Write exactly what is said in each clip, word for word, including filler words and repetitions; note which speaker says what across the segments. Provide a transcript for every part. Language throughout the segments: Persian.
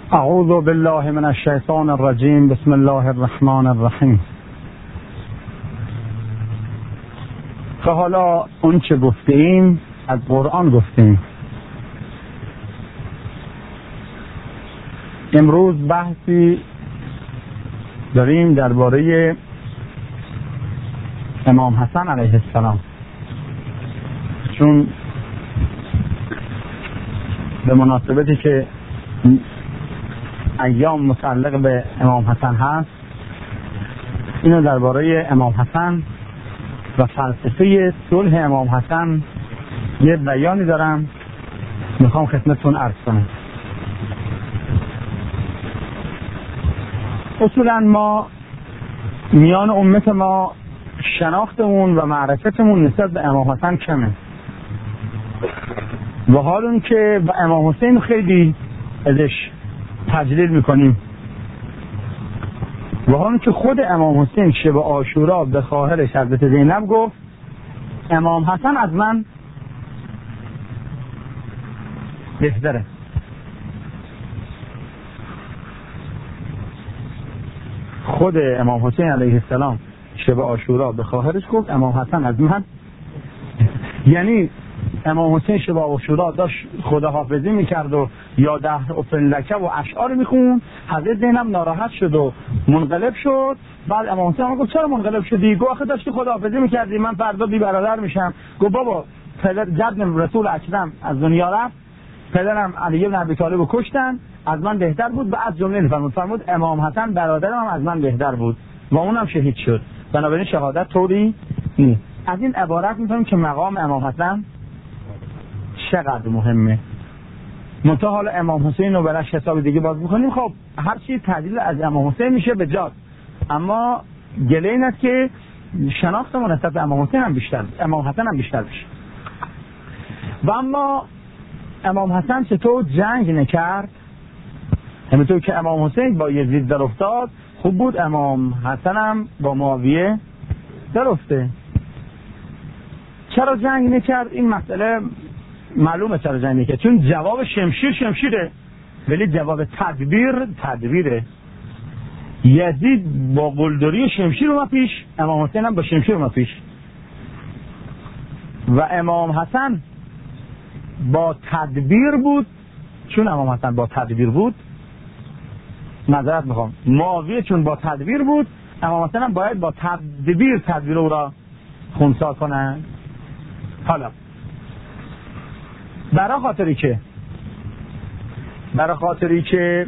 Speaker 1: اعوذ بالله من الشیطان الرجیم. بسم الله الرحمن الرحیم. که حالا اون چه گفتیم از قرآن گفتیم. امروز بحثی داریم درباره امام حسن علیه السلام، چون به مناسبتی که ایام متعلق به امام حسن هست، اینو درباره امام حسن و فلسفه صلح امام حسن یه بیانی دارم، میخوام خدمتتون عرض کنم. اصولا ما میان امت ما شناختمون و معرفتمون نسبت به امام حسن کمه، و حال اون که و امام حسین خیلی ازش تجلیل میکنیم، و حال که خود امام حسین شب عاشورا به خواهرش حضرت زینب گفت امام حسن از من بهتره. خود امام حسین علیه السلام شب عاشورا به خواهرش گفت امام حسن از من، یعنی امام حسین شب عاشورا داشت خداحافظی میکرد و یا ده افن لکه و اشعار میخون، حضرت زینب ناراحت شد و منقلب شد. بعد امام حسین گفت چرا منقلب شدی؟ گفت آخه داشتی خداحافظی میکردی، من فردا بی برادر میشم. گفت بابا پدر جد رسول اکرم از دنیا رفت، پدرم علی بن ابی طالب رو کشتن، از من بهتر بود. بعد جمله فرمود فرمود امام حسن برادرم از من بهتر بود و اونم شهید شد، بنابراین شهادت طوری نیست. از این عبارت میفهمیم که مقام امام حسن چقدر مهمه. منتها حالا امام حسین رو براش حساب دیگه باز میکنیم. خب هر چی تعدیل از امام حسین میشه به جا، اما گله این است که شناختمون نسبت به امام حسین هم بیشتر، امام حسن هم بیشتر بشه. و اما امام حسن چطور جنگ نکرد؟ همینطور که امام حسین با یزید در افتاد، خوب بود امام حسن هم با معاویه در افته. چرا جنگ نکرد؟ این مسئله معلومه چرا جنگ نکرد، چون جواب شمشیر شمشیره، ولی جواب تدبیر تدبیره. یزید با قلدری شمشیر اومد پیش، امام حسین هم با شمشیر اومد پیش، و امام حسن با تدبیر بود. چون امام حسن با تدبیر بود، معذرت میخوام، معاویه چون با تدبیر بود، امام حسن هم باید با تدبیر تدبیر او را خونسا کنن. حالا برای خاطری که برای خاطری که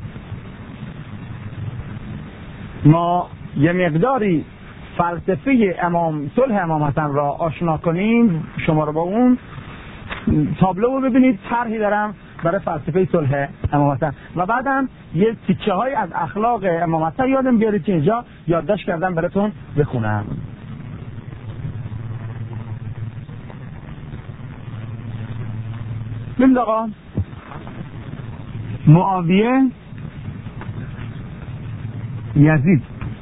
Speaker 1: ما یه مقداری فلسفه امام صلح امام حسن را آشنا کنیم، شما رو با اون تابلو رو ببینید. طرحی دارم برای فلسفه صلح امام حسن و بعدم یه تیکه های از اخلاق امام حسن یادم بیارید که اینجا یادداشت کردم براتون بخونم. ببینید آقا، معاویه، یزید،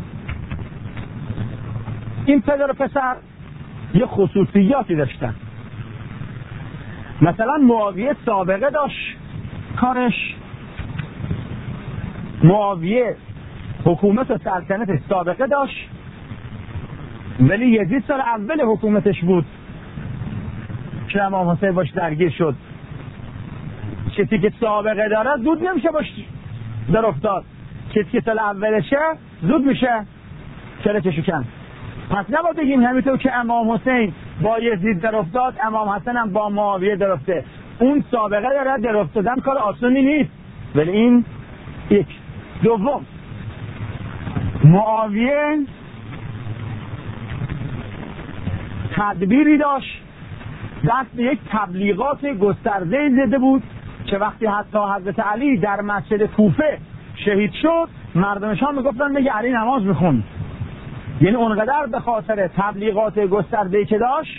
Speaker 1: این پدر و پسر یه خصوصیاتی داشتن. مثلا معاویه سابقه داشت کارش، معاویه حکومت و سلطنتش سابقه داشت، ولی یزید سال اول حکومتش بود که امام حسین باش درگیر شد. کسی که سابقه داره زود نمیشه باش در افتاد، کسی که سال اولشه زود میشه چلچشو کن. پس نباید بگیم همینطور که امام حسین با یزید در افتاد امام حسن هم با معاویه در افته. اون سابقه داره، در افتادن کار آسونی نیست. ولی این یک. دوم، معاویه تدبیری داشت، دست به یک تبلیغات گسترده زده بود که وقتی حتی حضرت علی در مسجد کوفه شهید شد، مردمشان میگفتن میگه علی نماز میخوند. یعنی اونقدر به خاطر تبلیغات گسترده‌ای که داشت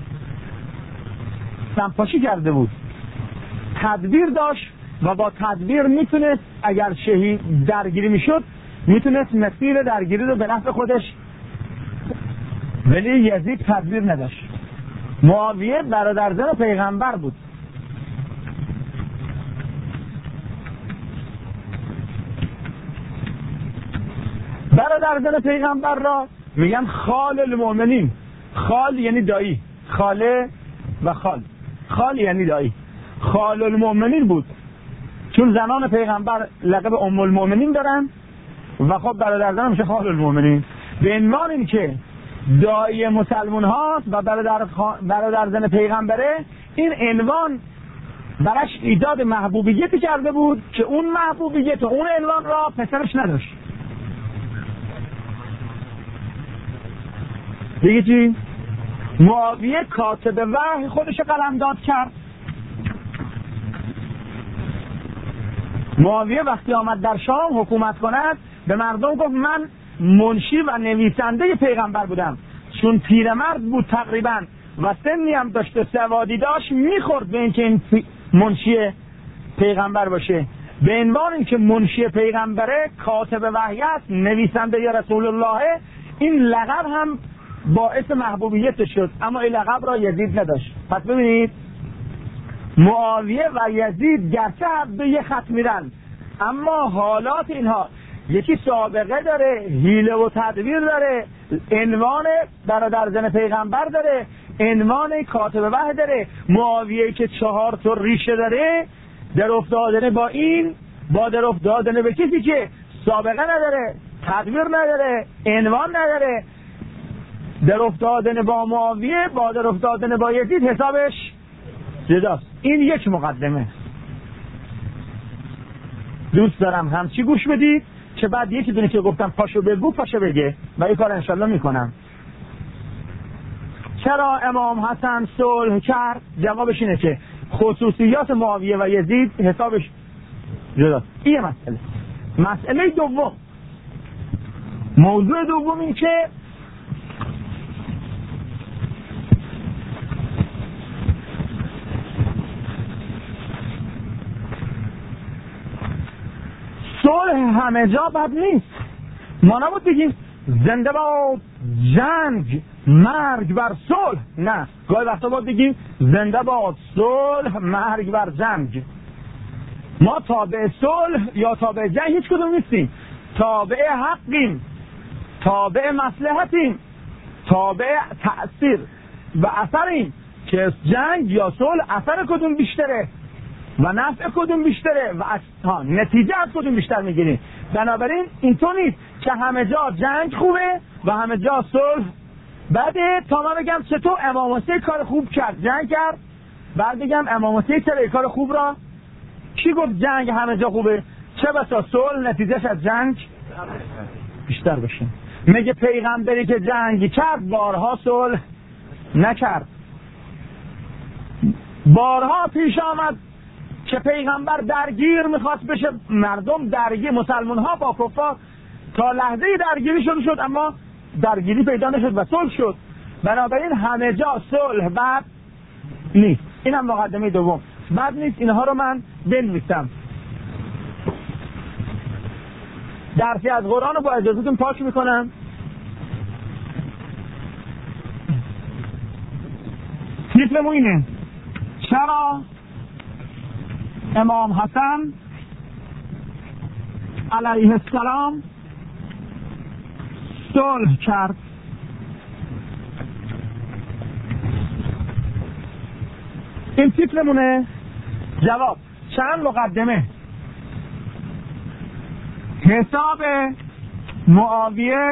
Speaker 1: سمپاشی کرده بود. تدبیر داشت و با تدبیر میتونست اگر شهید درگیری میشد میتونست مسیر درگیری رو به نفع خودش، ولی یزید تدبیر نداشت. معاویه برادرزن پیغمبر بود، برادر زن پیغمبر را میگن خال المؤمنین. خال یعنی دایی، خاله و خال. خال یعنی دایی. خال المؤمنین بود چون زنان پیغمبر لقب ام المؤمنین دارن و خب برادر زن میشه خال المؤمنین. به عنوان این که دایی مسلمان هاست و برادر, خا... برادر زن پیغمبره، این عنوان براش ایجاد محبوبیتی کرده بود که اون محبوبیت و اون عنوان را پسرش نداشت. دیگه چی؟ معاویه کاتب وحی خودش قلمداد کرد. معاویه وقتی آمد در شام حکومت کند به مردم گفت من منشی و نویسنده پیغمبر بودم، چون پیرمرد بود تقریبا و سنی هم داشت و سوادی داشت، میخورد به اینکه این منشی پیغمبر باشه. به عنوان اینکه منشی پیغمبره، کاتب وحی است، نویسنده یا رسول الله، این لقب هم باعث محبوبیت شد، اما این لقب را یزید نداشت. پس ببینید معاویه و یزید گرچه هر دو یه خط میرن، اما حالات اینها، یکی سابقه داره، حیله و تدبیر داره، عنوان برادر زن پیغمبر داره، عنوان کاتب وحی داره. معاویه که چهار تا ریشه داره، در افتادن با این، با در افتادن به کسی که سابقه نداره، تدبیر نداره، عنوان نداره، در افتادن با معاویه با در افتادن با یزید حسابش جداست. این یک مقدمه. دوست دارم همچی گوش بدید که بعد یکی دونه که گفتم پاشو بگو پاشو بگه و این کار انشالله میکنم. چرا امام حسن صلح کرد؟ جوابش اینه که خصوصیات معاویه و یزید حسابش جداست. این مسئله. مسئله دوم، موضوع دوم این که صلح همه جا بد نیست. ما نبود بگیم زنده باد جنگ مرگ بر صلح، نه، گاهی وقتا باید بگیم زنده باد صلح مرگ بر جنگ. ما تابع صلح یا تابع جنگ هیچ کدوم نیستیم، تابع حقیم، تابع مصلحتیم، تابع تأثیر و اثریم که جنگ یا صلح اثر کدوم بیشتره و نفع کدوم بیشتره و ها نتیجه از کدوم بیشتر میگیریم. بنابراین اینطور نیست که همه جا جنگ خوبه و همه جا صلح بده تا من بگم چطور امام حسین کار خوب کرد، جنگ کرد، بعد بگم امام حسین چرا کار خوب را کی گفت جنگ همه جا خوبه، چه بسا صلح نتیجهش از جنگ بیشتر بشه. میگه پیغمبری که جنگ کرد بارها صلح نکرد. بارها پیش آمد که پیغمبر درگیر میخواست بشه، مردم درگیر، مسلمان ها با کفار تا لحظه درگیری شد شد اما درگیری پیدا نشد و صلح شد. بنابراین همه جا صلح بد نیست. این هم مقدمه دوم، بد نیست. اینها رو من بنویسم. درسی از قرآن رو با اجازهتون پاک میکنم. تیترمون اینه: چرا امام حسن علیه السلام صلح کرد؟ این تیترمونه. جواب: چند مقدمه. حساب معاویه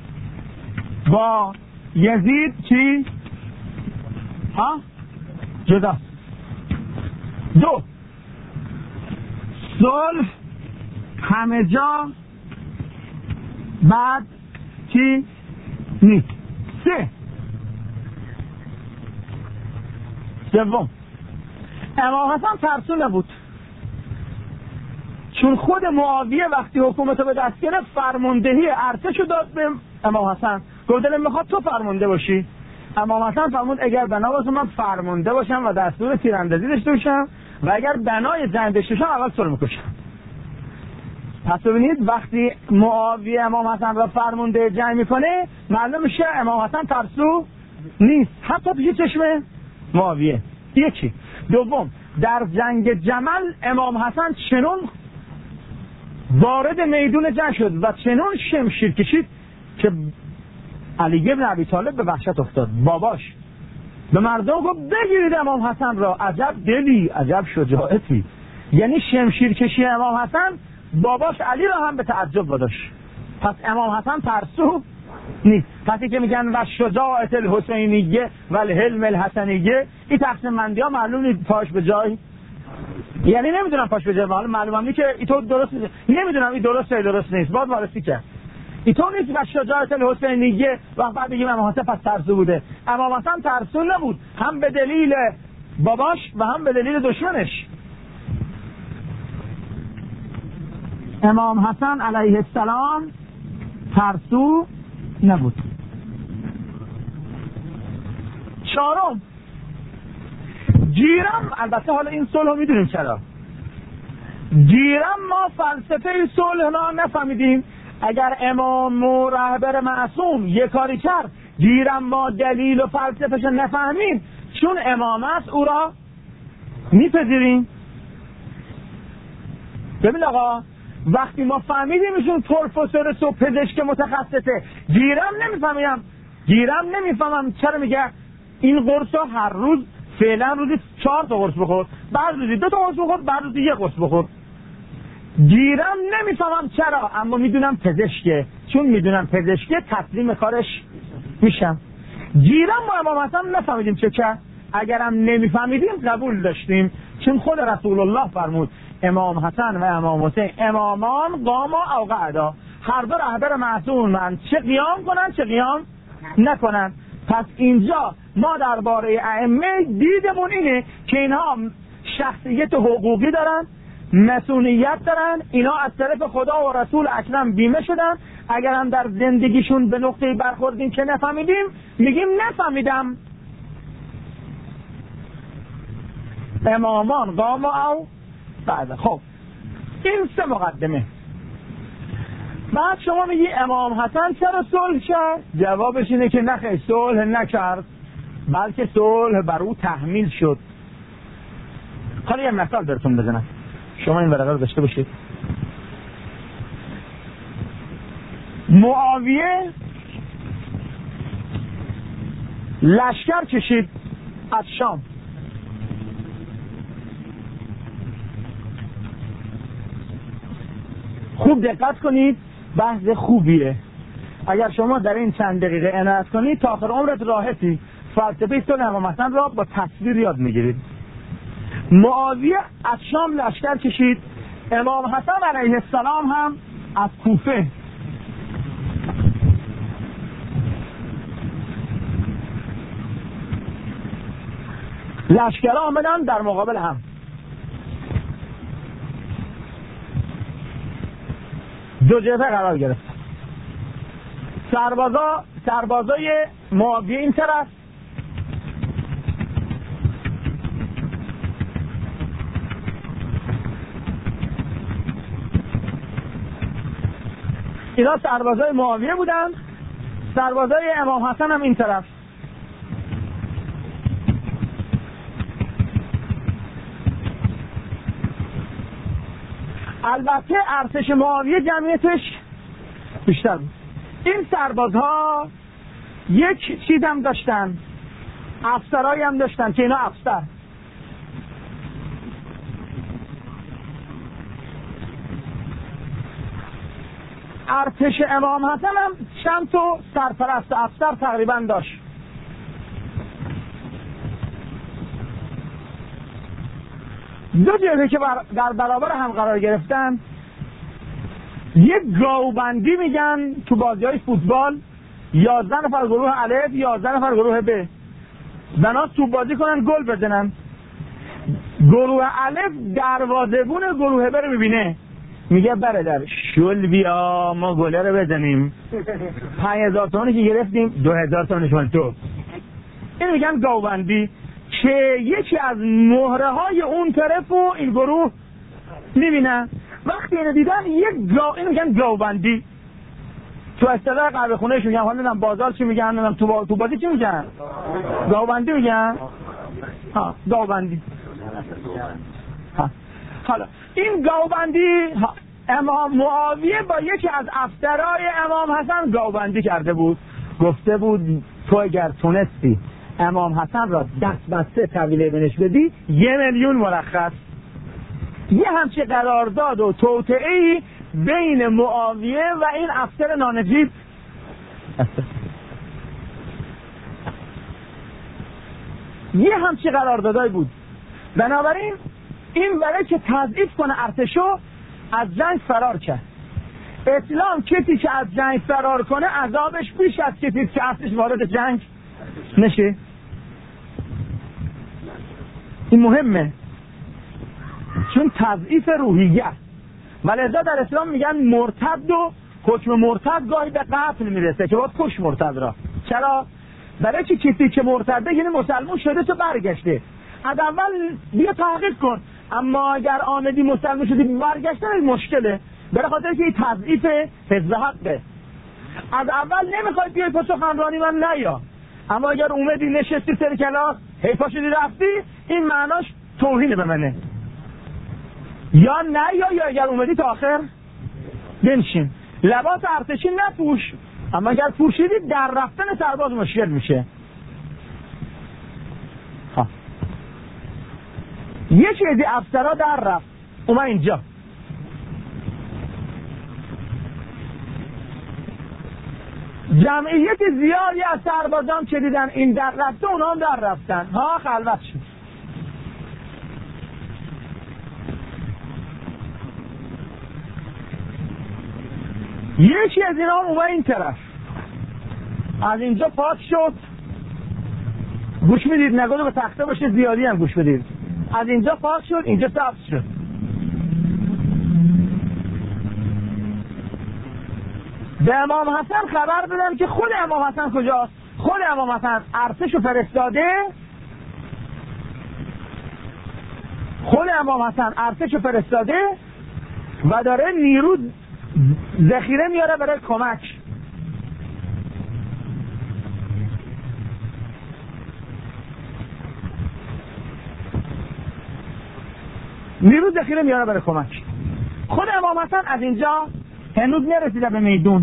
Speaker 1: با یزید چی؟ ها؟ جدا. دو، صلح همه جا بعد چی نیست. سه، سوم، امام حسن ترسو نبود، چون خود معاویه وقتی حکومت رو به دست گرفت فرماندهی ارتش رو داد به امام حسن، گفت دلم میخواد تو فرمانده باشی. امام حسن فرمود اگر بنا باشه من فرمانده باشم و دستور تیراندازی داشته باشم و اگر بنای جنگ داشته باشم اول تو رو میکشم. پس ببینید وقتی معاویه امام حسن را فرمانده جنگ میکنه معلوم میشه امام حسن ترسو نیست، حتی پیش چشم معاویه. یکی. دوم، در جنگ جمل امام حسن چنون وارد میدون جنگ شد و چنان شمشیر کشید که علی بن ابی طالب به وحشت افتاد. باباش به مردم گفت بگیرید امام حسن را. عجب دلی، عجب شجاعتی. یعنی شمشیر کشی امام حسن باباش علی را هم به تعجب واداشت. پس امام حسن ترسو نیست. پسی که میگن و شجاعت الحسینیه و الحلم الحسنیه، این تقسیم بندی ها معلوم نیست پاش به جای، یعنی نمیدونم پاش به جای، معلوم معلومم نیست که ایتو درست نیست. نمیدونم این درست یا درست نیست، باز وارسی کرد ایتو نیست. و شجاعت الحسینیه و بعد بگیم امام حسن پس ترسو بوده. امام حسن ترسو نبود، هم به دلیل باباش و هم به دلیل دشمنش. امام حسن علیه السلام ترسو نبود. چهارم، گیرم، البته حالا این صلح رو میدونیم چرا گیرم ما فلسفه صلح را نفهمیدیم. اگر امام و رهبر معصوم یک کاری کرد گیرم ما دلیل و فلسفهش نفهمیم، چون امام است او را میپذیریم. ببین آقا، وقتی ما فهمیدیم ایشون پروفسور و پزشک متخصصه، گیرم نمیفهمیم گیرم نمیفهمم چرا میگه این قرص رو هر روز فعلا روزی چهار تا قرص بخور، بعد روزی دو تا قرص بخور، بعد روزی یک قرص بخور. گیرم نمیفهمم چرا، اما میدونم پزشکه، چون میدونم پزشکه تسلیم کارش میشم. گیرم با امام حسن نفهمیدیم چه کرد. اگرم نمیفهمیدیم قبول داشتیم، چون خود رسول الله فرمود امام حسن و امام حسین امامان قاما او قعدا، هر دو رهبر معصوم من، چه قیام کنن چه قیام نکنن. پس اینجا ما درباره ائمه دیدمون اینه که اینها شخصیت حقوقی دارن، مسئولیت دارن، اینا از طرف خدا و رسول اکرم بیمه شدن. اگر هم در زندگیشون به نقطه برخوردیم که نفهمیدیم، میگیم نفهمیدم. امامان قام او بعد. خب این سه مقدمه. بعد شما میگی امام حسن چرا صلح کرد؟ جوابش اینه که نخیر، صلح نکرد، بلکه صلح بر او تحمیل شد. حالا یه مثال براتون بزنم، شما این ورقه رو داشته باشید. معاویه لشکر کشید از شام. خوب دقت کنید، بحث خوبیه. اگر شما در این چند دقیقه عنایت کنید تا آخر عمرت راحتی. فلسفه صلح امام حسن را با تصویر یاد میگیرید. معاویه از شام لشکر کشید، امام حسن علیه السلام هم از کوفه. لشکر آمدن در مقابل هم. دو جبهه قرار گرفت. سربازا سربازای معاویه این طرف، اینا سربازای معاویه بودن، سربازای امام حسن هم این طرف. البته ارتش معاویه جمعیتش بیشتر بود. این سربازها یک چیز هم داشتن، افسرایی هم داشتن که اینا افسر. ارتش امام حسن هم چند تا سرپرست افسر تقریبا داشت. دو جبهه که بر در برابر هم قرار گرفتن، یک گاوبندی میگن تو بازی‌های فوتبال، یازده نفر گروه الف، یازده نفر گروه ب، بناس تو بازی کنن گل بزنن. گروه الف دروازه‌بون گروه ب رو میبینه، میگه برادر شل بیا ما گله رو بزنیم، پنج هزار تومانی که گرفتیم دو هزار تومانش مال تو. این میگن گاوبندی، که یکی از مهره های اون طرف و این گروه میبینن. وقتی اینو دیدن یک گاو، اینو میگن گاوبندی. تو اصطلاح قهوه خونه‌اش میگن، حالا نمیدونم بازار چی میگن، نمیدونم تو تو بازی چی میگن، گاوبندی میگن. ها گاوبندی. ها حالا این گاوبندی امام معاویه با یکی از افسرهای امام حسن گاوبندی کرده بود، گفته بود تو اگر تونستی امام حسن را دست بسته طویله بنش بدی یه میلیون مرخص. یه همچه قرارداد و توطئه‌ای بین معاویه و این افسر نانجیب یه همچه قراردادای بود. بنابراین این برای که تضعیف کنه ارتشو از جنگ فرار کرد. اسلام کسی که از جنگ فرار کنه عذابش بیش از کسی که ارتش وارد جنگ نشه. این مهمه چون تضعیف روحیه. ولذا در اسلام میگن مرتد و حکم مرتد گاهی به قتل میرسه که باید کش مرتد را. چرا؟ برای که کسی که مرتده یعنی مسلمان شده تو برگشته، از اول بیا تحقیق کن، اما اگر آمدی مسلمان شدی برگشتن مشکله، برای خاطر که این تضعیف حزب حقه. از اول نمیخوای بیای پا سخنرانی من نیا، اما اگر اومدی نشستی سر کلاس هی پا شدی رفتی، این معناش توهین به منه. یا نه یا یا اگر اومدی تا آخر بنشین. لباس ارتشی نپوش، اما اگر پوشیدی در رفتن سرباز مشکل میشه. ها یکی از افسرها در رفت اومد اینجا، جمعیت زیادی از سربازان که دیدن این در رفته اونا هم در رفتن. ها خلوت شد. یکی از اینا هم اومد این طرف، از اینجا پاک شد. گوش میدید نگوده به تخته باشه، زیادی هم گوش میدید. از اینجا پاک شد، اینجا سبز شد. به امام حسن خبر بدن که خود امام حسن کجاست. خود امام حسن ارتشو فرستاده، خود امام حسن ارتشو فرستاده و داره نیرو ذخیره میاره برای کمک. نیرو ذخیره میاره برای کمک. خود امام حسن از اینجا هنوز نرسیده به میدون.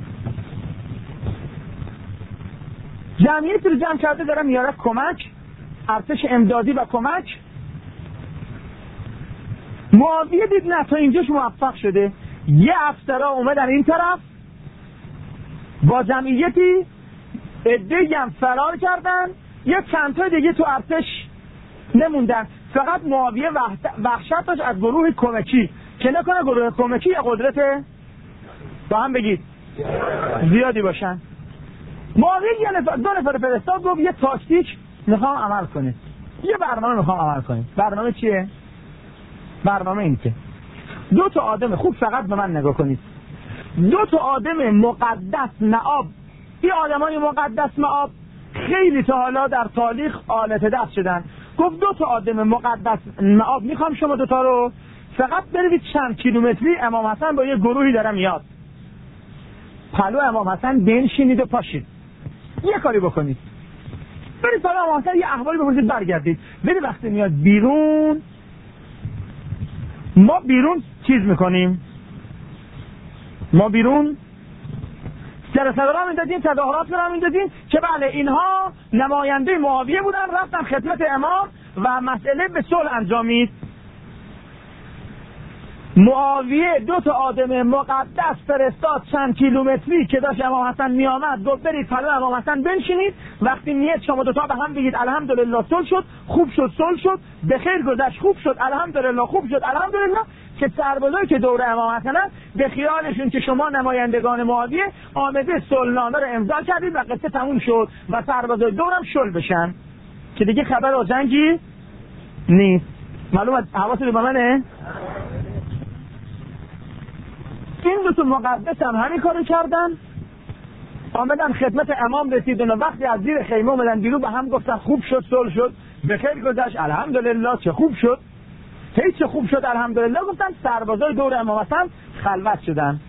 Speaker 1: جمعیت رو جمع کرده داره میاره کمک، ارتش امدادی و کمک. معاویه دید نه تا اینجاش موفق شده، یه افسرها اومدن این طرف با جمعیتی عده‌ای هم فرار کردن، یه چند تا دیگه تو ارتش نموندن. فقط معاویه وحشت داشت از گروه کمکی که نکنه گروه کمکی یه قدرت با هم بگید زیادی باشن. معاویه یه نفر دو نفر فرستاد گفت یه تاکتیک میخوام عمل کنید، یه برنامه میخوام عمل کنید. برنامه چیه؟ برنامه این که دو تا آدم خوب فقط به من نگاه کنید، دو تا آدم مقدس معاب. این آدمای مقدس معاب خیلی تا حالا در تاریخ آلت دست شدن. گفت دو تا آدم مقدس معاب میخوام شما دو تا رو فقط برید چند کیلومتری امام حسن با یه گروهی داره میاد، پلو امام حسن بنشینید و پاشید یه کاری بکنید، برید پلو امام حسن یه احوالی بپرسید برگردید. برید وقتی میاد بیرون ما بیرون چیز میکنیم، ما بیرون سر صدا را میدادیم، تظاهرات را میدادیم که بله اینها نماینده معاویه بودن، رفتن خدمت امام و مسئله به صلح انجامید. معاویه دو تا آدم مقدس فرستاد چند کیلومتری که داشت امام حسن میآمد، گفت برید پلو امام حسن بنشینید، وقتی میاد شما دو تا به هم بگید الحمدلله صلح شد، خوب شد، صلح شد، به خیر گذشت، خوب شد، الحمدلله، خوب شد، الحمدلله. که سربازایی که دور امام حسنن به خیالشون که شما نمایندگان معاویه آمده صلحنامه رو امضا کردید و قصه تموم شد و سربازای دورم شل بشن که دیگه خبر از جنگی نیست. معلومه حواستون به منه؟ این دو تا مقدس هم همین کارو کردن، آمدن خدمت امام رسیدن و وقتی از زیر خیمه اومدن بیرون به هم گفتن خوب شد، صلح شد، به خیر گذشت، الحمدلله، چه خوب شد، هیچ چه خوب شد، الحمدلله. گفتن سربازای دور امام حسن خلوت شدن.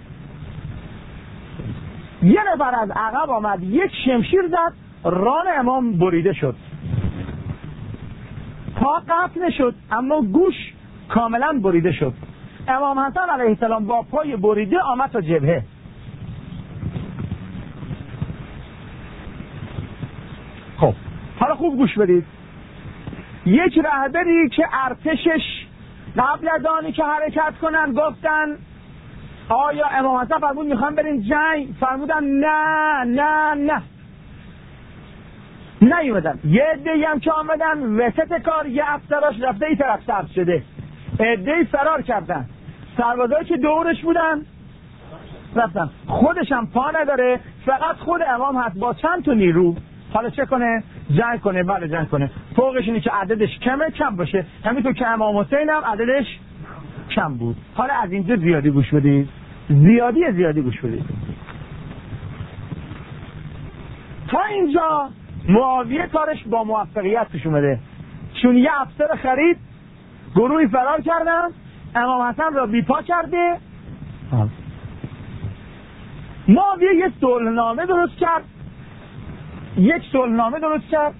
Speaker 1: یه نفر از عقب آمد یک شمشیر زد، ران امام بریده شد، پا قطع نشد اما گوش کاملا بریده شد. امام حسن علیه السلام با پای بریده آمد تا جبهه. خب حالا خوب گوش بدید. یک رهبری که ارتشش قبل از آنی که حرکت کنن گفتن آیا امام حسن فرمود میخوام بریم جنگ؟ فرمودن نه نه نه نیومدن. یه عده‌ای هم که آمدن وسط کار یه افسراش رفته ای طرف سبز شده، عده‌ای فرار کردن، سربازایی که دورش بودن رفتن. خودش هم پا نداره، فقط خود امام هست با چند تا نیرو. حالا چه کنه؟ جنگ کنه. بله جنگ کنه. فوقش اینه که عددش کمه کم باشه، همینطور که امام حسین هم عددش کم بود. حالا از اینجا زیادی گوش بدید، زیادی زیادی گوش بدید. تا اینجا معاویه کارش با موفقیت پیش اومده، چون یه افسر خرید، گروهی فرار کردن، امام حسن را بیپا کرده. معاویه یک صلحنامه درست کرد یک صلحنامه درست کرد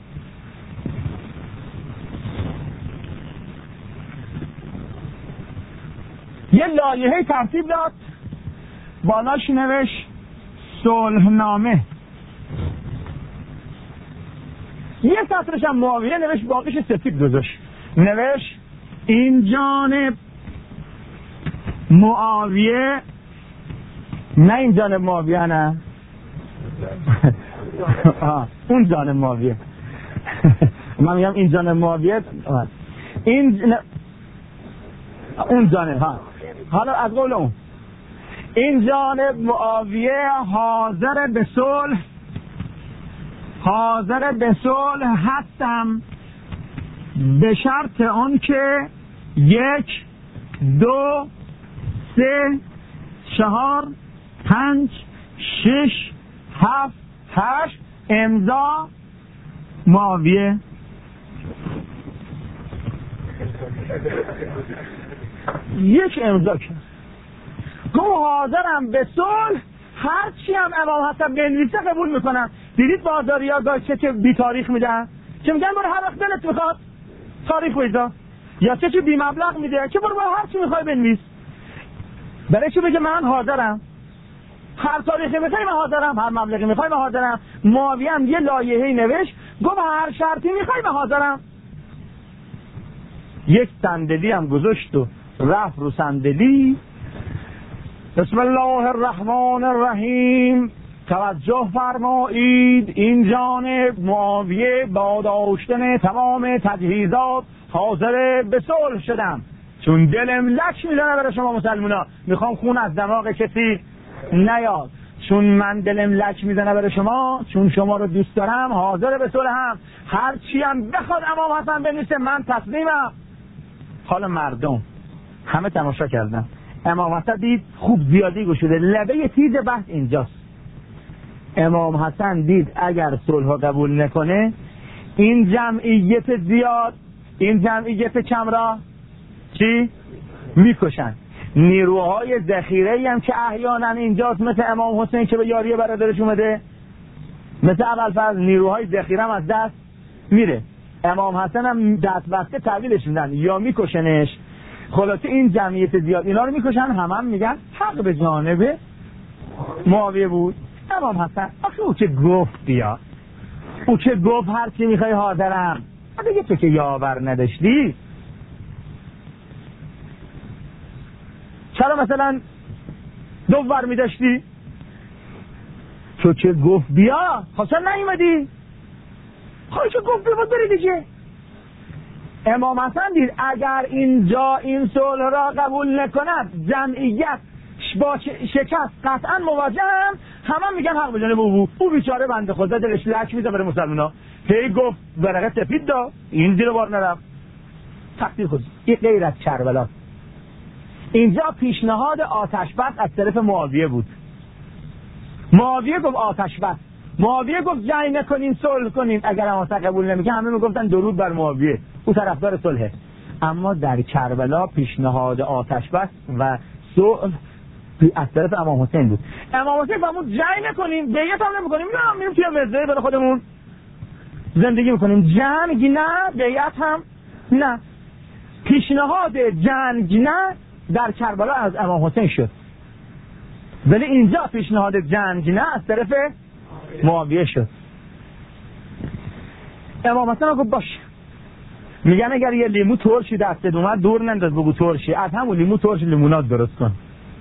Speaker 1: یه لایحه ترتیب داد، بالاش نوشت صلحنامه. یه سطرش هم معاویه نوشت، باقیش سفید گذاشت، نوشت این جانب معاویه، نه این جانب معاویه، نه اون جانب معاویه. من میگم این جانب معاویه، این اون جانب. ها حالا از قول اون، این جانب معاویه حاضر به صلح حاضر به صلح هستم، به شرط آن که یک دو سه چهار پنج شش هفت هشت امضا معاویه. یک امضا کرد، گفت حاضرم به صلح، هرچی هم امام حسن بنویسه قبول میکنم. دیدید بازاری ها گاهی چه که بی تاریخ میدن، که میگن برو هر وقت دلت میخواد تاریخ بایزا، یا چه که بی مبلغ میده که برو برو هرچی میخوای بنویس. برای چی بگه من حاضرم، هر تاریخی میخوای من حاضرم، هر مبلغی میخوای من حاضرم. معاویه هم یه لایحه‌ای نوشت، گفت هر شرطی میخوای من حاضرم. یک صندلی هم گذاشت و رفت رو صندلی. بسم الله الرحمن الرحیم، توجه فرمایید، این جانب معاویه با داشتن تمام تجهیزات حاضر به صلح شدم، چون دلم لک میزنه برای شما مسلمونا، میخوام خون از دماغ کسی نیاد، چون من دلم لک میزنه برای شما، چون شما رو دوست دارم، حاضر به صلحم، هر چی هم بخواد امام حسن بنویسه من تسلیمم. حالا مردم همه تماشا کردن، امام حسن دید خوب زیادی گشوده، لبه تیز بحث اینجاست. امام حسن دید اگر صلح قبول نکنه این جمعیت زیاد، این جمعیت کم را چی؟ میکشن. نیروهای ذخیره‌ای هم که احیانا اینجاست، مثل امام حسین که به یاری برادرش اومده، مثل ابوالفضل، نیروهای ذخیره هم از دست میره. امام حسن هم دست بسته تحویلش میدن یا میکشنش. خلاصه این جمعیت زیاد اینا رو میکشن، هم هم میگن حق به جانب معاویه بود. امام حسن آخه او که گفت بیا، او که گفت هر چی میخوای حاضرم، دیگه تو که یاور نداشتی، چرا مثلا دوور میداشتی؟ تو که گفت بیا خواستن نیومدی، خواهی که گفت بیا بری دیگه. امام حسن دید اگر اینجا این صلح را قبول نکند جمعیت با شکست قطعا مواجه هم، همه میگن حق به جانب او بود، او بیچاره بنده خدا دلش لک میزه برای مسلمونا، هی گفت ورقه سفید دا، این زیر بار نرفت. تقدیر خود این غیر از کربلا. اینجا پیشنهاد آتش بس از طرف معاویه بود. معاویه گفت آتش بس، معاویه گفت جنگ نکنین صلح کنین، اگر امام حسن قبول نمیکنه همه میگفتن درود بر معاویه، او طرفدار صلحه. اما در کربلا پیشنهاد آتش بس و صلح از طرف امام حسین بود. امام حسین فرمود جنگ نکنین، بیعت هم نمیکنیم، نه میریم توی وزده برای خودمون زندگی میکنیم، جنگ نه، بیعت هم نه. پیشنهاد جنگ نه، در کربلا از امام حسین شد، ولی اینجا پیشنهاد جنگ نه از طرف معاویه شد. امام حسین گفت باش. میگن اگر یه لیمو ترشی دستت اومد دور ننداز بگو ترشی، از همون لیمو ترش لیموناد درست کن.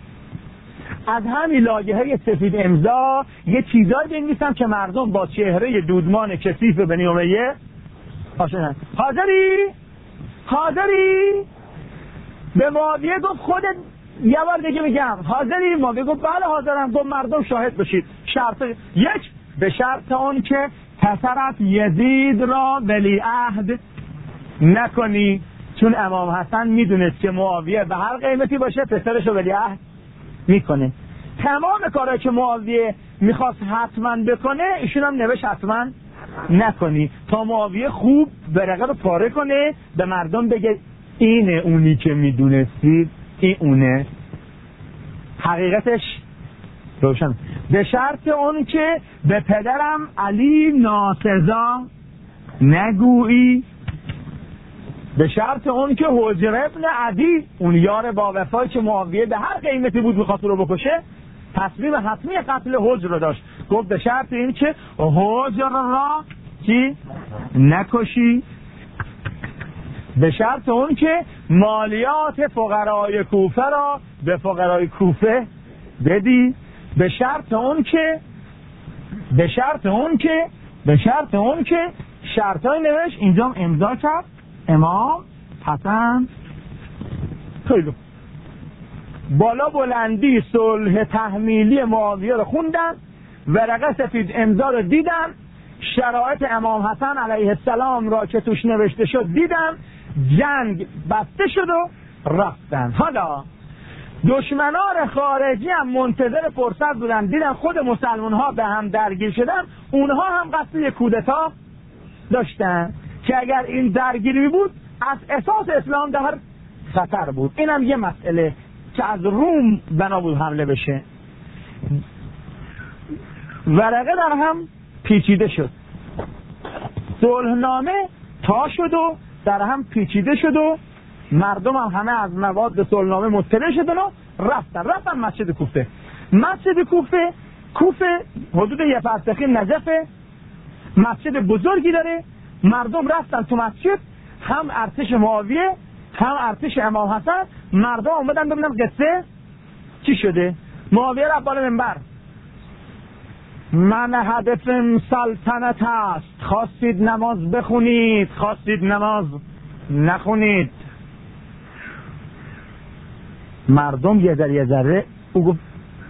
Speaker 1: از همین لاگه‌های سفید امضا یه چیزایی بنویسم که مردم با چهره دودمان کثیف بنی امیه آشنا. حاضری؟ حاضری؟ به معاویه گفت خودت یه بار دیگه میگم حاضری؟ معاویه گفت بله حاضرم. گفت مردم شاهد بشید. شرط یک، به شرط اون که پسرت یزید را ولیعهد نکنی، چون امام حسن میدونست که معاویه به هر قیمتی باشه پسرش رو ولیعهد میکنه. تمام کارهایی که معاویه میخواست حتما بکنه ایشون هم نوشت حتما نکنی، تا معاویه خوب برقه رو پاره کنه، به مردم بگه اینه اونی که میدونستید، این اونه. حقیقتش روشن. به شرط اون که به پدرم علی ناسزا نگویی، به شرط اون که حجر ابن عدی اون یار با وفایی که معاویه به هر قیمتی بود میخواست رو بکشه تصمیم حتمی قتل حجر رو داشت. گفت به شرط این که حجر را چی؟ نکشی، به شرط اون که مالیات فقرای کوفه را به فقرای کوفه بدی، به شرط اون که به شرط اون که به شرط اون که شرطای نوشت اینجا امضا کرد امام حسن. خیلی بالا بلندی صلح تحمیلی معاویه رو خوندن، ورقه سفید امضا رو دیدن، شرایط امام حسن علیه السلام را که توش نوشته شد دیدن، جنگ بسته شد و رفتن. حالا دشمنان خارجی هم منتظر فرصت بودن، دیدن خود مسلمان ها به هم درگیر شدن، اونها هم قصد یک کودتا داشتن که اگر این درگیری بود از اساس اسلام در خطر بود. این هم یه مسئله که از روم بنا بود حمله بشه. ورقه در هم پیچیده شد، صلحنامه تا شد و در هم پیچیده شد و مردم هم همه از مواد صلحنامه مطلع شدن و رفتن رفتن مسجد کوفه. مسجد کوفه کوفه حدود یه فرسخی نجفه، مسجد بزرگی داره. مردم رفتن تو مسجد، هم ارتش معاویه هم ارتش امام حسن. مردم اومدن ببینن قصه چی شده. معاویه رفت بالا منبر، من هدفم سلطنت است، خواستید نماز بخونید، خواستید نماز نخونید. مردم یه ذره یه ذره او گفت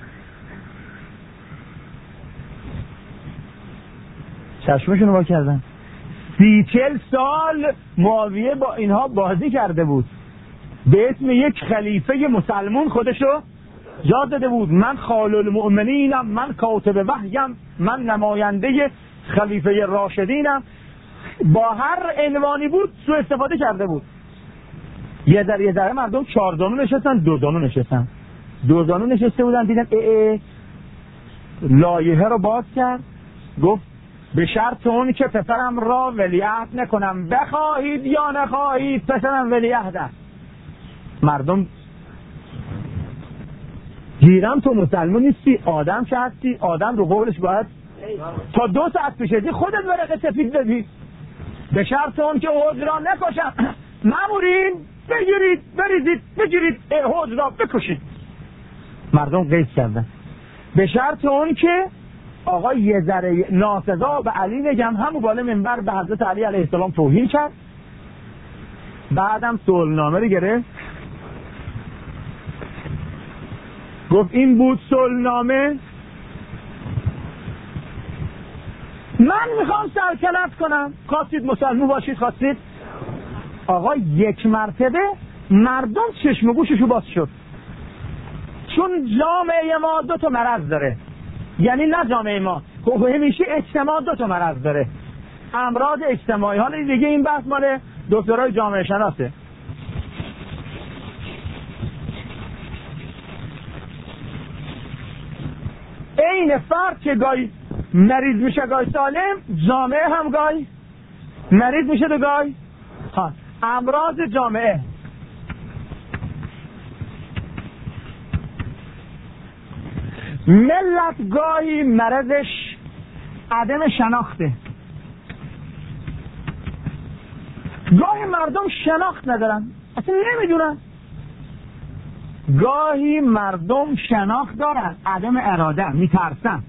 Speaker 1: چشمشون رو وا کردن. سی چل سال معاویه با اینها بازی کرده بود، به اسم یک خلیفه مسلمون خودشو جا داده بود. من خال المؤمنینم، من کاتب وحیم، من نماینده خلیفه راشدینم. با هر عنوانی بود سوء استفاده کرده بود. یه در یه ذره مردم چهار زانو نشستن، دو زانو نشستن. دو زانو نشسته بودن، دیدن ای ای لایحه رو باز کرد، گفت به شرط اون که پسرم را ولیعهد نکنم، بخواهید یا نخواهید پسرم ولیعهد است. مردم گیرم تو مسلمان نیستی، آدم که هستی، آدم رو قولش باید تا دو ساعت پیشتی خودت ورقه سفید بدی، به شرط اون که حجر را نکشم. مامورین بگیرید بریزید بگیرید حجر را بکشید. مردم قیس کردن. به شرط اون که آقا یه ذره ناسزا به علی نگم، همون بالا منبر به حضرت علی علیه السلام توهین کرد. بعدم صلحنامه رو گرفت، گفت این بود صلحنامه، من میخوام سلطنت کنم، خواستید مسلمون باشید خواستید. آقا یک مرتبه مردم چشم و گوششو باز شد، چون جامعه ما دو تا مرض داره. یعنی نه جامعه ما، همیشه اجتماع دو تا مرض داره، امراض اجتماعی. حالا دیگه این بحث مال دکترای جامعه شناسه. این فرد که گاهی مریض میشه گاهی سالم، جامعه هم گاهی مریض میشه و گاهی ها. امراض جامعه ملت گاهی مرضش عدم شناخته، گاهی مردم شناخت ندارن، اصلا نمیدونن. گاهی مردم شناخت دارن، عدم اراده، میترسن.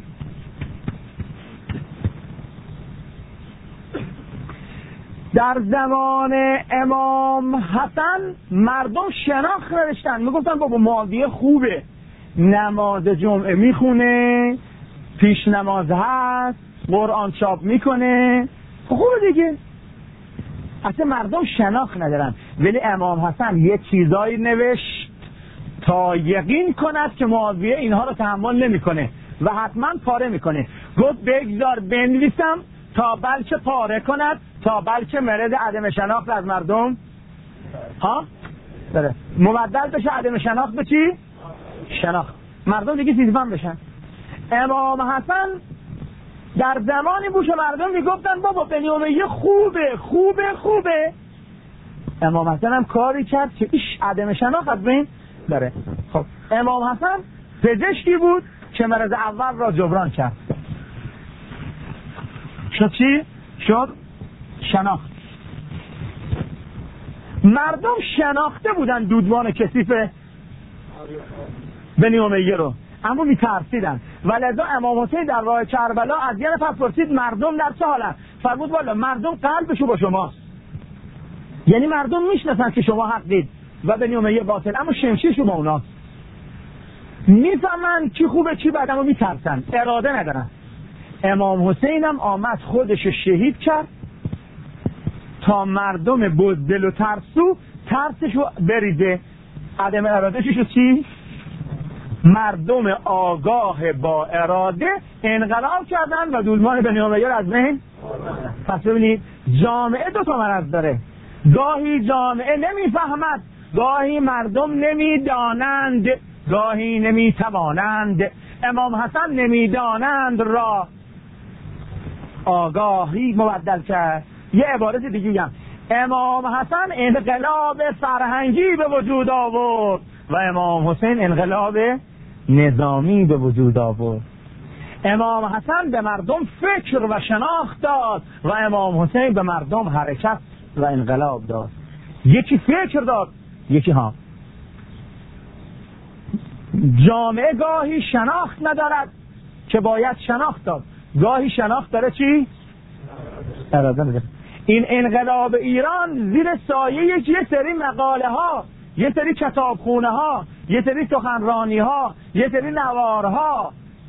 Speaker 1: در زمان امام حسن مردم شناخت نداشتن، میگفتن بابا معاویه خوبه، نماز جمعه میخونه، پیش نماز هست، قرآن چاپ میکنه، خوبه دیگه. اصلا مردم شناخت ندارن. ولی امام حسن یه چیزایی نوشت تا یقین کند که معاویه اینها رو تحمل نمیکنه و حتما پاره میکنه. گفت بگذار بنویسم تا بلکه پاره کند، تا بلکه مرض عدم شناخت از مردم ها داره مبدل بشه. عدم شناخت به چی؟ شناخت. مردم دیگه تیزبان بشن. امام حسن در زمانی بود که مردم میگفتن بابا بنی امیه خوبه خوبه خوبه. امام حسن هم کاری کرد که ایش عدم شناخت از بین بره. خب امام حسن پزشکی بود که مرض اول را جبران کرد. شد چی؟ شد شناخت. مردم شناخته بودن دودمان کثیف بنی امیه رو، اما میترسیدن. ولذا امام حسین در راه کربلا از یه نفر پرسید مردم در چه حالن؟ فرمود والا مردم قلبشو با شماست، یعنی مردم میشناسن که شما حقید و بنی امیه باطل، اما شمشیرشو با اوناست. میفهمن کی خوبه کی بد، اما میترسن، اراده ندارن. امام حسین هم آمد خودشو شهید کرد تا مردم بزدل و ترسو ترسشو بریزه. عدم ارادهشو چی؟ مردم آگاه با اراده انقلاب کردن و دولمان بنی امیه رو از بین. پس ببینید جامعه دو تا مرض داره، گاهی جامعه نمیفهمد، گاهی مردم نمیدانند، گاهی نمیتوانند. امام حسن نمیدانند را آگاهی مبدل کرد. یه عبارت دیگه میگم، امام حسن انقلاب فرهنگی به وجود آورد و امام حسین انقلاب نظامی به وجود آورد. امام حسن به مردم فکر و شناخت داد و امام حسین به مردم حرکت و انقلاب داد. یکی فکر داد، یکی ها. جامعه گاهی شناخت ندارد که باید شناخت داد، گاهی شناخت داره چی؟ اراده نداره. این انقلاب ایران زیر سایه یه سری مقاله ها، یه سری کتابخونه ها، یه سری سخنرانی ها، یه سری نوارها،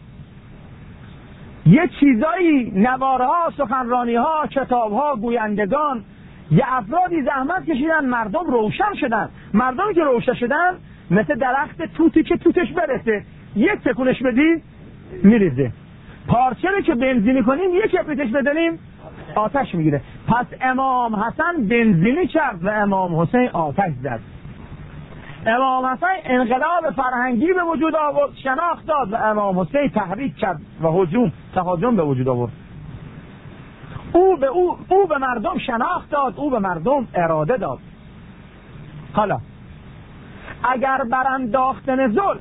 Speaker 1: یه چیزایی، نوارها، سخنرانی ها، کتاب ها، گویندگان، یه افرادی زحمت کشیدن، مردم روشن شدن. مردمی که روشن شدن مثل درخت توتی که توتش برسه، یک تکونش بدی میریزه. پارچه رو که بنزینی کنیم یک کبریتش بدنیم آتش میگیره. پس امام حسن بنزینی کرد و امام حسین آتش زد. امام حسین انقلاب فرهنگی به وجود آورد، شناخت داد، و امام حسین تحریک کرد و هجوم تهاجم به وجود آورد. او به او او به مردم شناخت داد، او به مردم اراده داد. حالا اگر برانداختن ظلم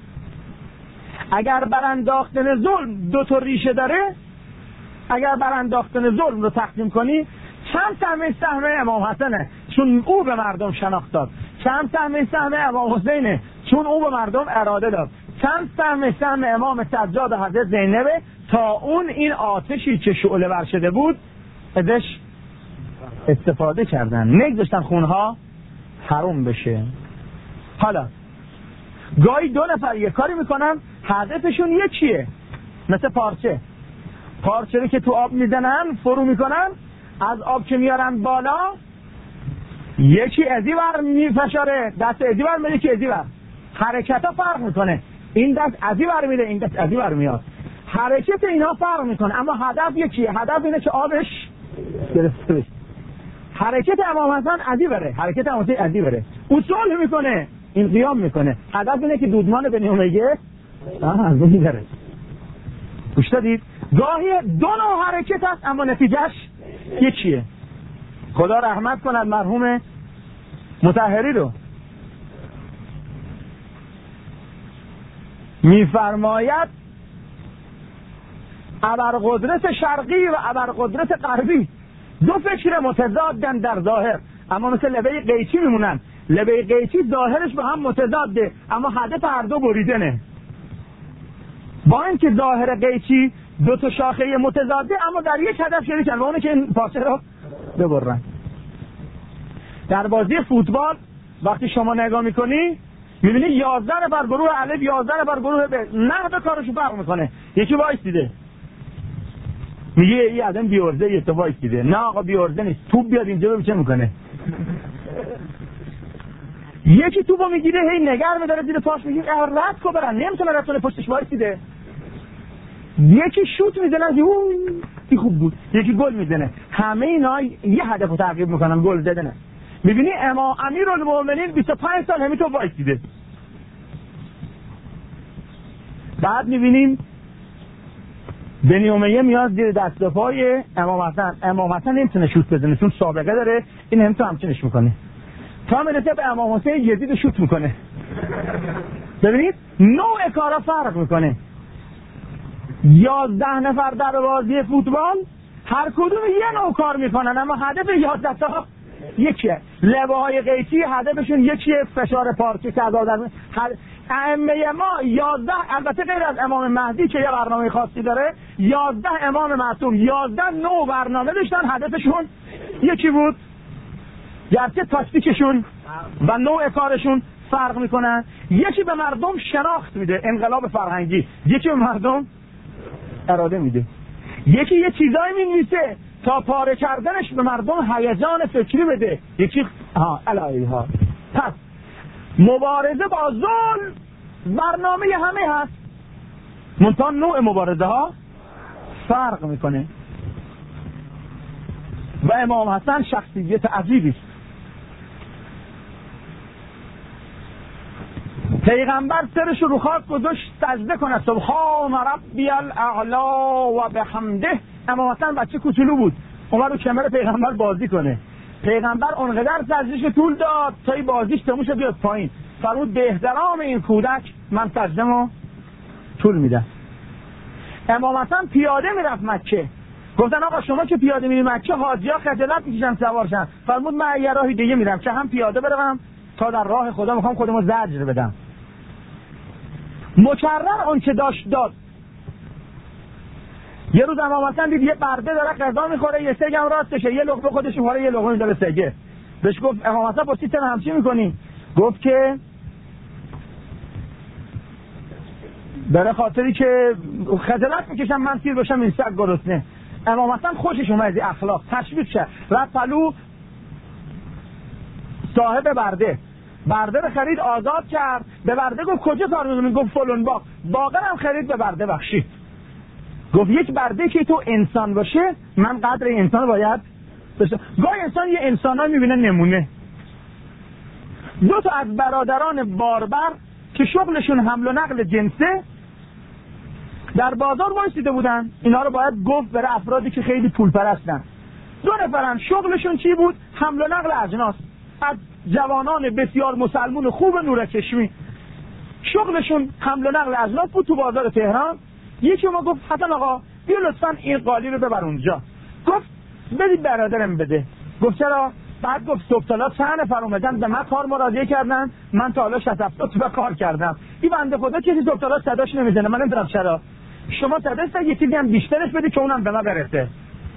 Speaker 1: اگر برانداختن ظلم دو تا ریشه داره، اگر برانداختن ظلم رو تقسیم کنی، چند سهم سهم امام حسنه چون او به مردم شناخت داد، چند سهم سهم امام حسینه چون او به مردم اراده داد، چند سهم سهم امام سجاد و حضرت زینبه تا اون این آتشی که شعله ور شده بود ازش استفاده کردن، نگذاشتن خونها حروم بشه. حالا گاهی دو نفر یک کاری میکنن هدفشون یکیه، مثل پارچه پارچه رو که تو آب میزنن فرو میکنن، از آب که میارن بالا یکی ازی ور میفشاره، دست ازی ور میره که ازی ور، حرکت ها فرق میکنه، این دست ازی ور میره این دست ازی ور میاد، حرکت اینا فرق میکنه، اما هدف یکیه، هدف اینه که آبش گرفته بشه. حرکت امام حسن ازی بره، حرکت امام حسین ازی بره، او صلح میکنه این قیام میکنه، هدف اینه که دودمان بنی امیه آه از بین بره. گوش دادید؟ گاهی دو نوع حرکت هست اما نتیجهش یکیه. خدا رحمت کند مرحوم مطهری رو. میفرماید ابرقدرت شرقی و ابرقدرت غربی دو فکر متضادن در ظاهر، اما مثل لبه قیچی میمونن. لبه قیچی ظاهرش به هم متضاده اما هدف هر دو بریدنه. با اینکه ظاهر قیچی دو تا شاخه متضاده اما در یک هدف شریکن، و اونه که این پاسه رو ببرن. در بازی فوتبال وقتی شما نگاه میکنی میبینی یازده نفر گروه الف، یازده نفر گروه ب، نحو کارشو فرق میکنه. یکی وایسیده میگه این آدم بیورزه، یه تو وایسیده، نه آقا بیورزه نیست، توپ بیاد اینجا ببین چه میکنه. یکی توپو میگیره هی نگر میداره زیر پاش، میگه رد کو برن، نمیتونه رفتونه پشتش وایسیده. یکی شوت میزنه، این خوب بود، یکی گل میزنه. همه اینا یه هدفو تعقیب میکنن، گل زدنه. میبینی اما امیرالمومنین بیست و پنج سال همینطور وایسیده. بعد میبینیم بنی امیه میاد زیر دست و پای امام حسن. امام حسن نمیتونه شوت بزنه چون سابقه داره، این نمیتونه همچنش میکنه. تا میرسه به امام حسین یزید شوت میکنه. ببینید نوع کارا فرق میکنه. یازده نفر در بازی فوتبال هر کدوم یه نوع کار میکنن اما هدف یازده تا یکیه. لبه های قیچی هدفشون یکیه، فشار پارچه کذا در ائمه ما یازده، البته غیر از امام مهدی که یه برنامه خاصی داره، یازده امام معصوم یازده نوع برنامه داشتن، هدفشون یکی بود، گرچه تاکتیکشون و نوع کارشون فرق میکنن. یکی به مردم شناخت میده، انقلاب فرهنگی، یکی به مردم اراده میده، یکی یه چیزایی مینویسه تا پاره کردنش به مردم هیجان فکری بده، یکی ها الهی ها. پس مبارزه با ظلم برنامه همه هست، منتها نوع مبارزه ها فرق میکنه. و امام حسن شخصیت عجیبی است. پیغمبر سرش رو خاک گذاشت سجده کنه سبحان ربی الاعلا و بحمده. امام حسن بچه کوچولو بود، اومد رو کمر پیغمبر بازی کنه. پیغمبر اونقدر سجدهش طول داد تا این بازیش تموم شد بیاد پایین. فرمود به احترام این کودک من سجده‌مو طول میدم. امام حسن پیاده میرفت مکه. گفتن آقا شما که پیاده میری مکه حاجی‌ها خجالت میکشن سوارشن. فرمود من یه راهی دیگه میرم که هم پیاده بروم تا در راه خدا میخوام خودمو زجر بدم. مکرر اون که داشت داد. یه روز امام حسن دید یه برده داره غذا میخوره، یه سگ هم راستشه، یه لقمه خودش میخوره، یه لقمه میده به سگه. بهش گفت امام حسن پرسید چرا همچین میکنی؟ گفت که برای خاطری که خجالت میکشم من سیر باشم این سگ گرسنه. امام حسن خوشش اومد از اخلاق، تشویق شد، رفت پلو صاحب برده برده رو خرید، آزاد کرد. به برده گفت کجا کار میکنی؟ گفت فلان باغ. باغ هم خرید، به برده بخشید. گفت یک برده که تو انسان باشه من قدر انسان باید بشه. گاهی انسان یه انسان ها میبینه نمونه. دو تا از برادران باربر که شغلشون حمل و نقل جنسه در بازار وایسیده بودن. اینا رو باید گفت برای افرادی که خیلی پول پرستن. دو نفرن، شغلشون چی بود؟ حمل و نقل اجناس. از جوانان بسیار مسلمون خوب نور چشمی شغلشون حمل و نقل اجناس بود تو بازار تهران. یکی ما گفت حسن آقا بیا لطفا این قالی رو ببر اونجا. گفت بدید برادرم بده. گفت چرا؟ بعد گفت صبح تا چند نفر اومدن به من کار مراجعه کردن، من تا حالا شصت هفتاد تا کار کردم. این بنده خدا کسی صبح تا صداش نمیزنه، من نمیدونم چرا. شما صداش یه چیزی هم بیشترش بدید که اونم به من برسه.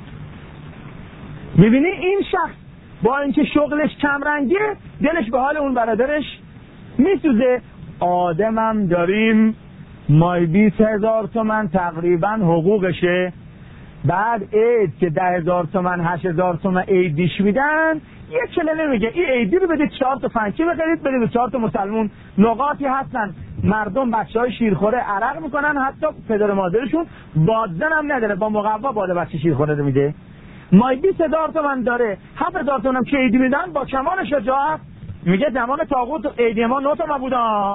Speaker 1: میبینی این شخص با اینکه شغلش کم رنگه دلش به حال اون برادرش میسوزه. آدمم داریم مای بیست هزار تومن تقریبا حقوقشه، بعد عید که ده هزار تومن هشت هزار تومن عیدیش میدن، یه چله نمیگه این عیدی رو بدید چهار تا فنچی بخرید بدید به چهار تا مسلمون. نقاطی هستن مردم بچه های شیرخوره عرق میکنن، حتی پدر مادرشون بادزن هم نداره با مقوا باده بچه شیرخوره رو میده. مای بیست هزار تومن داره، هفت هزار تومن هم که عیدی میدن با کمال شجاعت میگه زمان طاغوت عیدی ما نه تومن بودا.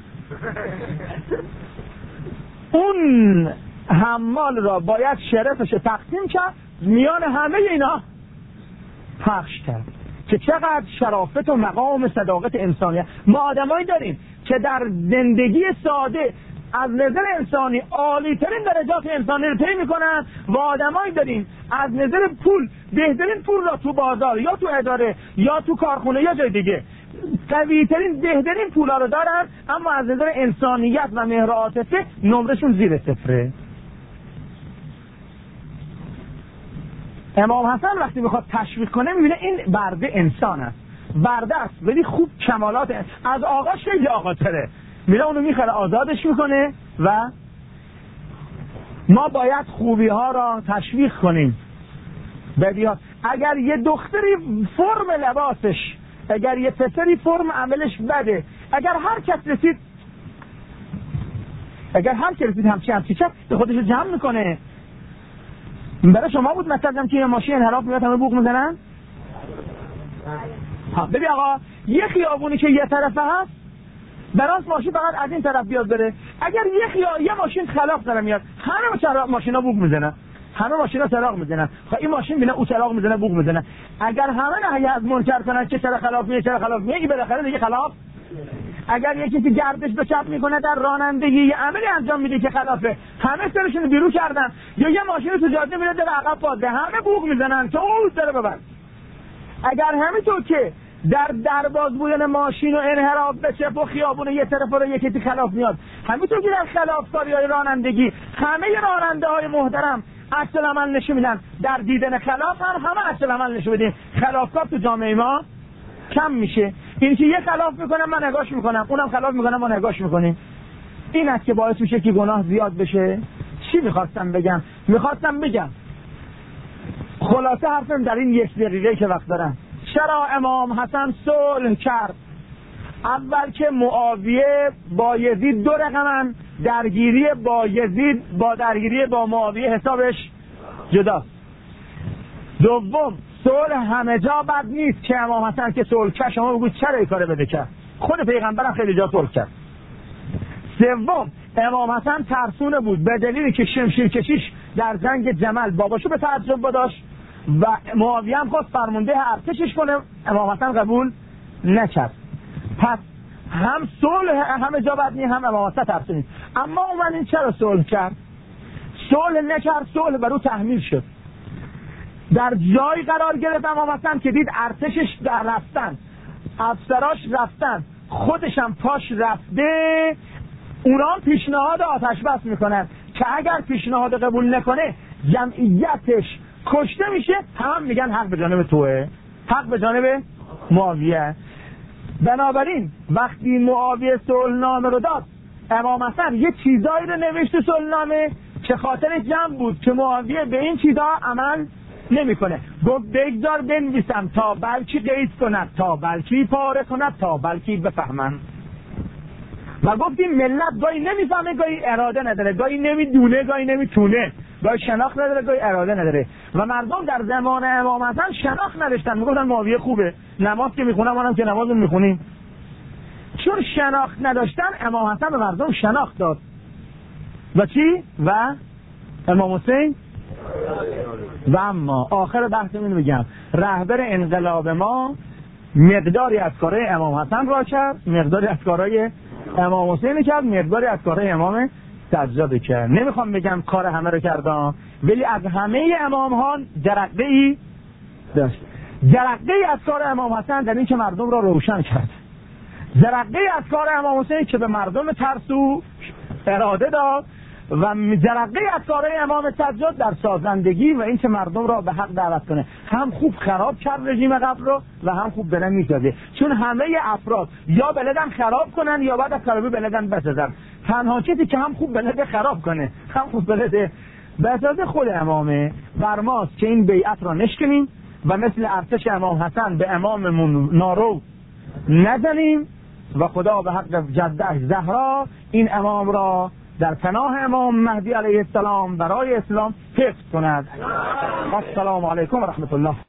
Speaker 1: اون حمال را باید شرفش تقسیم کرد، میان همه اینا پخش کرد که چقدر شرافت و مقام صداقت انسانیه. ما آدمایی داریم که در زندگی ساده از نظر انسانی عالی ترین درجات انسانی رو طی میکنن و آدمایی داریم از نظر پول بهترین پول را تو بازار یا تو اداره یا تو کارخونه یا جای دیگه قوی ترین بهترین پولا رو دارن، اما از نظر انسانیت و مهر و عاطفه نمرشون زیر صفره. امام حسن وقتی میخواد تشویق کنه میبینه این برده انسان است، برده است ولی خوب کمالات از آقاش خیلی آقاتره، میره اونو میخره آزادش میکنه و ما باید خوبی ها را تشویق کنیم. بدیهات اگر یه دختری فرم لباسش، اگر یه پسری فرم عملش بده، اگر هر کس رسید اگر هر کس رسید همچی همچی چه به خودش جمع میکنه. برای شما بود مثلا که یه ماشین انحراف میاد همه بوق میزنن؟ ها ببین آقا یه خیابونی که یه طرفه هست براست ماشین فقط از این طرف بیاد بره، اگر یه خیا... یه ماشین خلاف داره میاد همه چراغ ماشینا بوق میزنن، همه ماشینا چراغ میزنن، خب این ماشین بینه او چراغ میزنه بوق میزنه، اگر همه نهی از منکر کنن که چرا خلاف میاد چرا خلاف میاد این بالاخره دیگه خلاف. اگر یکی که گردش به چپ میکنه در رانندگی یه عملی انجام میده که خلافه، همه سرشون بیرو کردن، یا یه ماشین تو جاده میره در عقب پاده همه بوق میزنن که اون سر ببر. اگر همینطور که در درباز بودن ماشین و انحراف به چپ و خیابون یه طرف رو یکی خلاف میاد، همینطور که در خلافکاری‌های رانندگی همه راننده‌های محترم عکس العمل نشون میدن، در دیدن خلاف هم همه عکس العمل نشون بدیم، خلافکار تو جامعه ما کم میشه. این که یه خلاف میکنم من نگاش میکنم، اونم خلاف میکنم ما نگاش میکنیم، این است که باعث میشه که گناه زیاد بشه. چی میخواستم بگم؟ میخواستم بگم خلاصه حرفم در این یک دقیقه که وقت دارم، چرا امام حسن صلح کرد؟ اول که معاویه با یزید دو رقمن، درگیری با یزید با درگیری با معاویه حسابش جداست. دوم صلح همه جا بد نیست که امام حسن که صلح کرد شما بگوید چرا این کارو بده کرد، خود پیغمبرم خیلی جا صلح کرد. سوم امام حسن ترسونه بود به دلیلی که شمشیر کشیش در جنگ جمل باباشو به تعجب داشت و معاویه هم خواست فرمانده ارتشش کنه، امام حسن قبول نکرد. پس هم صلح همه جا بد نیست هم امام حسن ترسونه. اما اون این چرا صلح کرد؟ صلح نکرد، صلح بر او تحمیل شد. در جایی قرار گرفت امام حسن که دید ارتشش در رفتن، افسراش رفتن، خودش هم پاش رفته، اونا هم پیشنهاد آتش بس میکنن که اگر پیشنهاد قبول نکنه جمعیتش کشته میشه، هم میگن حق به جانب توه، حق به جانب معاویه. بنابراین وقتی معاویه صلحنامه رو داد امام حسن یه چیزایی رو نوشت صلحنامه که خاطر جمع بود که معاویه به این چیزا عمل نمیکنه. گفت بگذار بنویسم تا بلکی قید کند، تا بلکی پاره کند، تا بلکی بفهمن. و گفتیم ملت گاهی نمیفهمه، گاهی اراده نداره، گاهی نمیدونه، گاهی نمیتونه، گاهی شناخت نداره، گاهی اراده نداره. و مردم در زمان امام حسن شناخت نداشتن، میگفتن معاویه خوبه، نماز که میخونم منم که نماز میخونیم. چون شناخت نداشتن امام حسن به مردم شناخت داد. و چی؟ و امام حسین و اما آخر بحث اینو میگم، رهبر انقلاب ما مقداری از کارهای امام حسن را کرد، مقداری از کارهای امام حسین کرد، مقداری از کارهای امام سجاد کرد. نمیخوام بگم کار همه رو کردم، ولی از همه امام ها جرقه ای داشت. جرقه ای از کار امام حسن در این که مردم را روشن کرد، جرقه ای از کار امام حسین که به مردم ترسو اراده داد، و جرقه از کارهای امام سجاد در سازندگی و این که مردم را به حق دعوت کنه. هم خوب خراب کرد رژیم قبل رو و هم خوب بلند میسازه، چون همه افراد یا بلدن خراب کنن یا بعد از خرابی بلدن بسازن. تنها چیزی که هم خوب بلده خراب کنه هم خوب بلده بسازه خود امامه. بر ماست که این بیعت را نشکنیم و مثل ارتش امام حسن به اماممون نارو نزنیم و خدا به حق جدش زهرا این امام را در پناه امام مهدی علیه السلام برای اسلام حفظ کند. السلام علیکم و رحمت الله.